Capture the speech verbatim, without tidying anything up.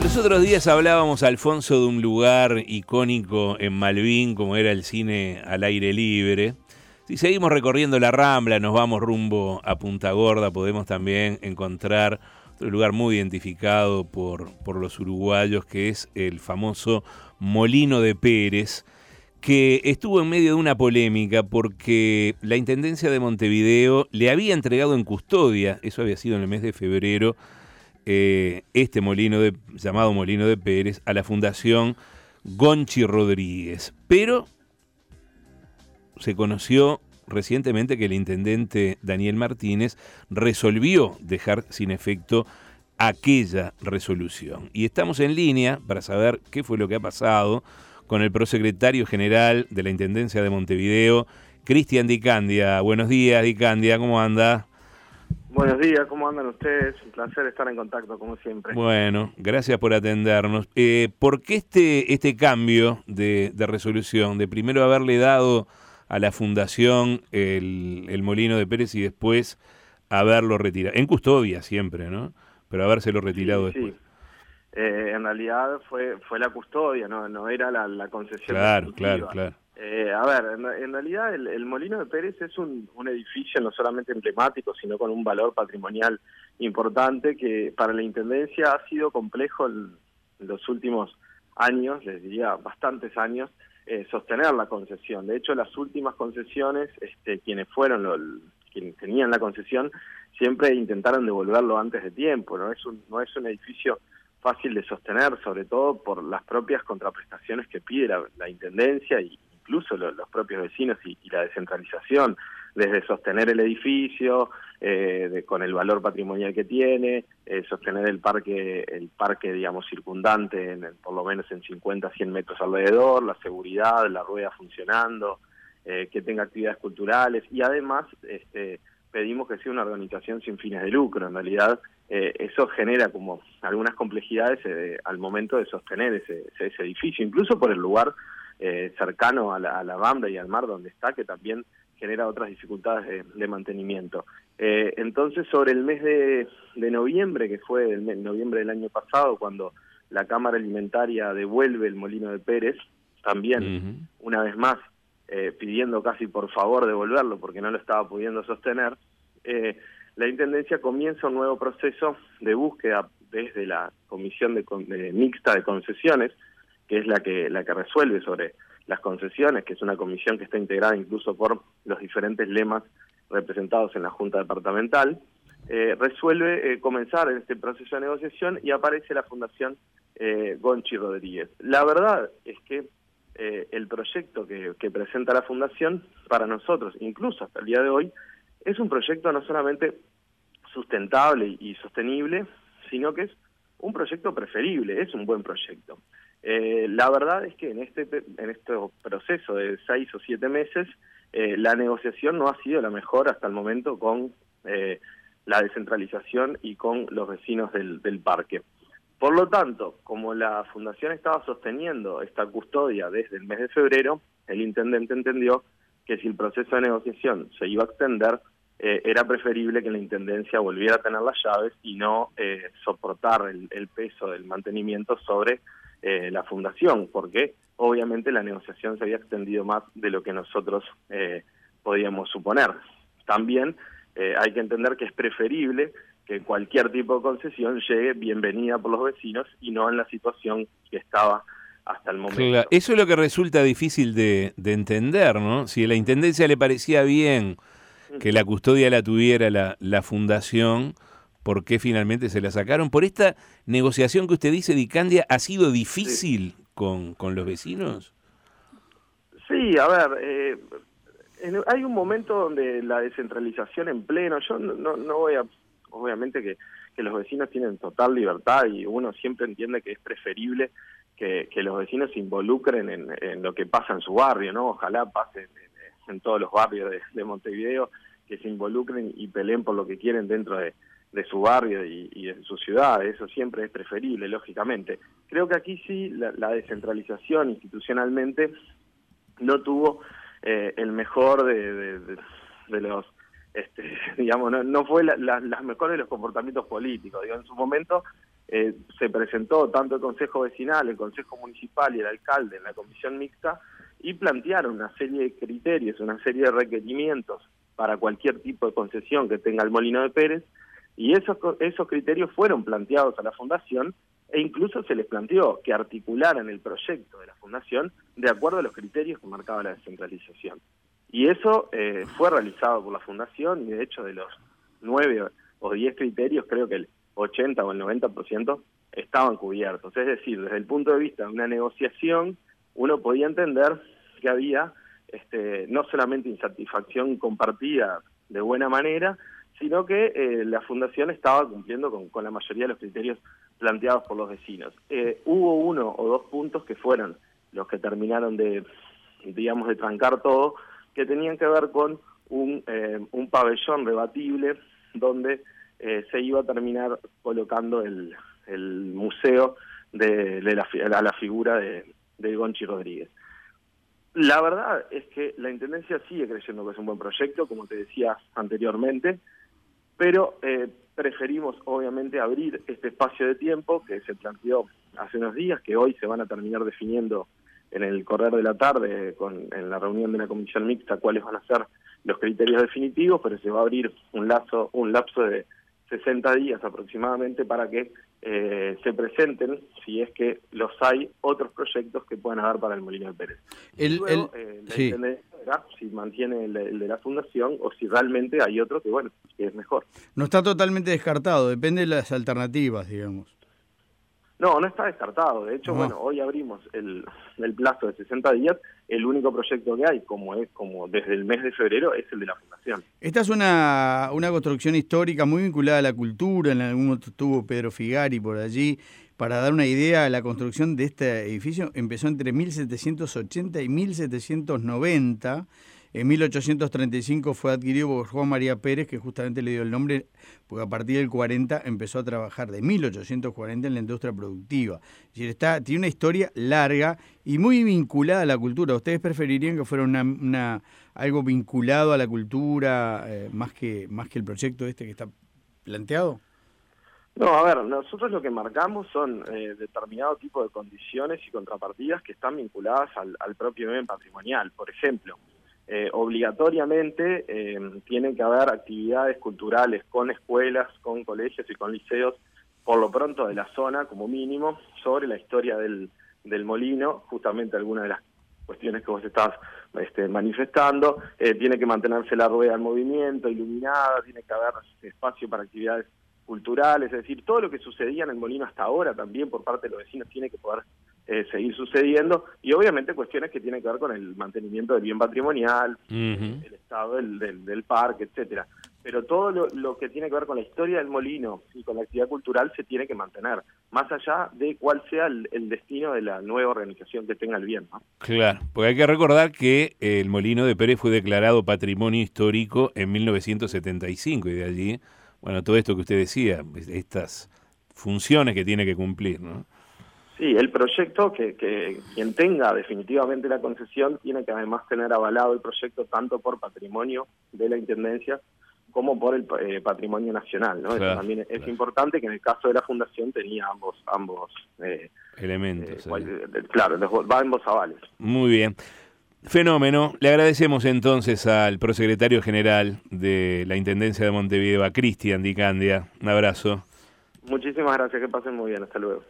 Los otros días hablábamos, Alfonso, de un lugar icónico en Malvin, como era el cine al aire libre. Si seguimos recorriendo la Rambla, nos vamos rumbo a Punta Gorda, podemos también encontrar otro lugar muy identificado por, por los uruguayos, que es el famoso Molino de Pérez, que estuvo en medio de una polémica porque la Intendencia de Montevideo le había entregado en custodia, eso había sido en el mes de febrero, eh, este molino de, llamado Molino de Pérez, a la Fundación Gonchi Rodríguez. Pero se conoció recientemente que el intendente Daniel Martínez resolvió dejar sin efecto aquella resolución. Y estamos en línea para saber qué fue lo que ha pasado con el prosecretario general de la Intendencia de Montevideo, Cristian Di Candia. Buenos días, Di Candia, ¿cómo anda? Buenos días, ¿cómo andan ustedes? Un placer estar en contacto, como siempre. Bueno, gracias por atendernos. Eh, ¿Por qué este, este cambio de, de resolución, de primero haberle dado a la Fundación el, el Molino de Pérez y después haberlo retirado? En custodia siempre, ¿no? Pero habérselo retirado sí, después. Sí. Eh, en realidad fue fue la custodia, no no era la, la concesión Claro, definitiva. claro, claro. Eh, a ver, en, en realidad el, el Molino de Pérez es un, un edificio no solamente emblemático, sino con un valor patrimonial importante que para la Intendencia ha sido complejo en, en los últimos años, les diría bastantes años, eh, sostener la concesión. De hecho, las últimas concesiones, este, quienes fueron, lo, quienes tenían la concesión, siempre intentaron devolverlo antes de tiempo. No es un, no es un edificio fácil de sostener, sobre todo por las propias contraprestaciones que pide la, la Intendencia e incluso lo, los propios vecinos y, y la descentralización, desde sostener el edificio eh, de, con el valor patrimonial que tiene, eh, sostener el parque, el parque digamos circundante, en, por lo menos en cincuenta a cien metros alrededor, la seguridad, la rueda funcionando, eh, que tenga actividades culturales y además este, pedimos que sea una organización sin fines de lucro. En realidad eh, eso genera como algunas complejidades eh, al momento de sostener ese, ese, ese edificio, incluso por el lugar eh, cercano a la, a la Rambla y al mar donde está, que también genera otras dificultades de, de mantenimiento. Eh, entonces, sobre el mes de, de noviembre, que fue el mes, noviembre del año pasado, cuando la Cámara Alimentaria devuelve el Molino de Pérez, también, uh-huh. una vez más, eh, pidiendo casi por favor devolverlo porque no lo estaba pudiendo sostener, eh, la Intendencia comienza un nuevo proceso de búsqueda desde la Comisión de, de Mixta de Concesiones, que es la que la que resuelve sobre las concesiones, que es una comisión que está integrada incluso por los diferentes lemas representados en la Junta Departamental, eh, resuelve eh, comenzar este proceso de negociación y aparece la Fundación eh, Gonchi Rodríguez. La verdad es que eh, el proyecto que, que presenta la Fundación, para nosotros, incluso hasta el día de hoy, es un proyecto no solamente sustentable y sostenible, sino que es un proyecto preferible, es un buen proyecto. Eh, la verdad es que en este en este proceso de seis o siete meses, eh, la negociación no ha sido la mejor hasta el momento con eh, la descentralización y con los vecinos del, del parque. Por lo tanto, como la Fundación estaba sosteniendo esta custodia desde el mes de febrero, el intendente entendió que si el proceso de negociación se iba a extender, eh, era preferible que la Intendencia volviera a tener las llaves y no eh, soportar el, el peso del mantenimiento sobre Eh, la Fundación, porque obviamente la negociación se había extendido más de lo que nosotros eh, podíamos suponer. También eh, hay que entender que es preferible que cualquier tipo de concesión llegue bienvenida por los vecinos y no en la situación que estaba hasta el momento. Claro, eso es lo que resulta difícil de, de entender, ¿no? Si a la Intendencia le parecía bien que la custodia la tuviera la, la Fundación, ¿por qué finalmente se la sacaron? ¿Por esta negociación que usted dice, Di Candia, ha sido difícil sí. con, con los vecinos? Sí, a ver, eh, en, hay un momento donde la descentralización en pleno, yo no, no, no voy a, obviamente que, que los vecinos tienen total libertad y uno siempre entiende que es preferible que, que los vecinos se involucren en, en lo que pasa en su barrio, ¿no? Ojalá pase en, en todos los barrios de, de Montevideo, que se involucren y peleen por lo que quieren dentro de de su barrio y, y de su ciudad. Eso siempre es preferible, lógicamente. Creo que aquí sí la, la descentralización institucionalmente no tuvo eh, el mejor de, de, de, de los, este, digamos, no, no fue la, la, las mejores de los comportamientos políticos. Digo, en su momento eh, se presentó tanto el Consejo Vecinal, el Consejo Municipal y el alcalde en la comisión mixta y plantearon una serie de criterios, una serie de requerimientos para cualquier tipo de concesión que tenga el Molino de Pérez, y esos, esos criterios fueron planteados a la Fundación e incluso se les planteó que articularan el proyecto de la Fundación de acuerdo a los criterios que marcaba la descentralización. Y eso eh, fue realizado por la Fundación y de hecho de los nueve o diez criterios creo que el ochenta o el noventa por ciento estaban cubiertos. Es decir, desde el punto de vista de una negociación uno podía entender que había este, no solamente insatisfacción compartida de buena manera, sino que eh, la Fundación estaba cumpliendo con, con la mayoría de los criterios planteados por los vecinos. Eh, hubo uno o dos puntos que fueron los que terminaron de, digamos, de trancar todo, que tenían que ver con un, eh, un pabellón rebatible donde eh, se iba a terminar colocando el, el museo de, de la, la, la figura de, de Gonchi Rodríguez. La verdad es que la Intendencia sigue creyendo que es un buen proyecto, como te decía anteriormente, pero eh, preferimos obviamente abrir este espacio de tiempo que se planteó hace unos días, que hoy se van a terminar definiendo en el correr de la tarde, con, en la reunión de la comisión mixta, cuáles van a ser los criterios definitivos, pero se va a abrir un, lazo, un lapso de sesenta días aproximadamente para que eh, se presenten, si es que los hay, otros proyectos que puedan haber para el Molino de Pérez. El, Luego, el, eh, la sí. Intendencia verá si mantiene el, el de la Fundación o si realmente hay otro que, bueno, que es mejor. No está totalmente descartado, depende de las alternativas, digamos. No, no está descartado. De hecho, No. bueno, hoy abrimos el, el plazo de sesenta días. El único proyecto que hay, como es como desde el mes de febrero, es el de la Fundación. Esta es una, una construcción histórica muy vinculada a la cultura, en algún momento estuvo Pedro Figari por allí. Para dar una idea, la construcción de este edificio empezó entre mil setecientos ochenta y mil setecientos noventa. En mil ochocientos treinta y cinco fue adquirido por Juan María Pérez, que justamente le dio el nombre, porque a partir del cuarenta empezó a trabajar, de mil ochocientos cuarenta, en la industria productiva. Es decir, está, tiene una historia larga y muy vinculada a la cultura. ¿Ustedes preferirían que fuera una, una algo vinculado a la cultura eh, más que más que el proyecto este que está planteado? No, a ver, nosotros lo que marcamos son eh, determinado tipo de condiciones y contrapartidas que están vinculadas al, al propio bien patrimonial. Por ejemplo, Eh, obligatoriamente eh, tienen que haber actividades culturales con escuelas, con colegios y con liceos, por lo pronto de la zona como mínimo, sobre la historia del, del molino, justamente algunas de las cuestiones que vos estás este, manifestando. Eh, tiene que mantenerse la rueda en movimiento, iluminada, tiene que haber espacio para actividades culturales, es decir, todo lo que sucedía en el molino hasta ahora también por parte de los vecinos tiene que poder eh, seguir sucediendo, y obviamente cuestiones que tienen que ver con el mantenimiento del bien patrimonial, uh-huh. el estado del, del, del parque, etcétera. Pero todo lo, lo que tiene que ver con la historia del molino y con la actividad cultural se tiene que mantener, más allá de cuál sea el, el destino de la nueva organización que tenga el bien, ¿no? Claro, porque hay que recordar que el Molino de Pérez fue declarado Patrimonio Histórico en mil novecientos setenta y cinco, y de allí, bueno, todo esto que usted decía, estas funciones que tiene que cumplir, ¿no? Sí, el proyecto, que, que quien tenga definitivamente la concesión tiene que además tener avalado el proyecto tanto por patrimonio de la Intendencia como por el eh, patrimonio nacional, ¿no? Claro, Eso también es claro. importante, que en el caso de la Fundación tenía ambos ambos eh, elementos. Eh, eh. Claro, los, va ambos avales. Muy bien. Fenómeno. Le agradecemos entonces al prosecretario general de la Intendencia de Montevideo, a Cristian Di Candia. Un abrazo. Muchísimas gracias, que pasen muy bien. Hasta luego.